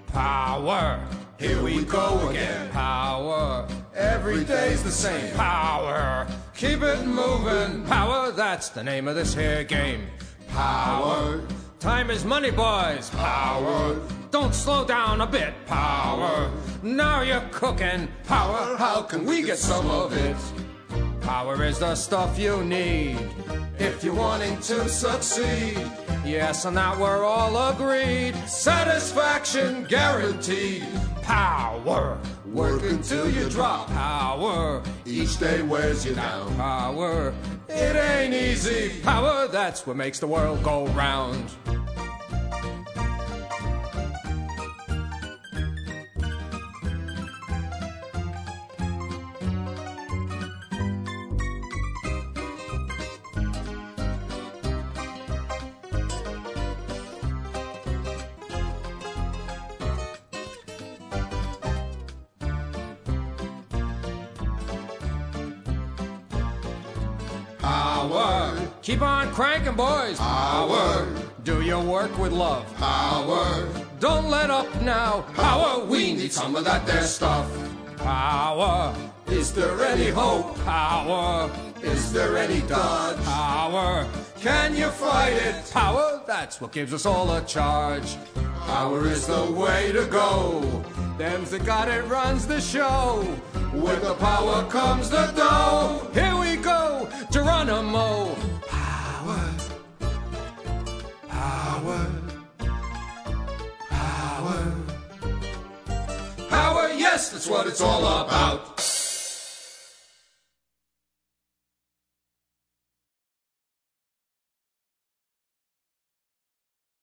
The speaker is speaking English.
Power. Here we go again. Power. Every day's the same. Power. Keep it moving. Power, that's the name of this here game. Power. Time is money, boys. Power. Don't slow down a bit. Power. Now you're cooking. Power. How can we get some of it? Power is the stuff you need if you're wanting to succeed. Yes, on that we're all agreed. Satisfaction guaranteed. Power. Work until you drop. Power. Each day wears you down. Power. It ain't easy. Power, that's what makes the world go round. Power. Keep on cranking, boys. Power. Do your work with love. Power. Don't let up now. Power. We need some of that there stuff. Power. Is there any hope? Power. Is there any dodge? Power. Can you fight it? Power, that's what gives us all a charge. Power is the way to go. Them's that got it runs the show. With the power comes the dough. Here we go, Geronimo. Power. Power. Power. Power, yes, that's what it's all about.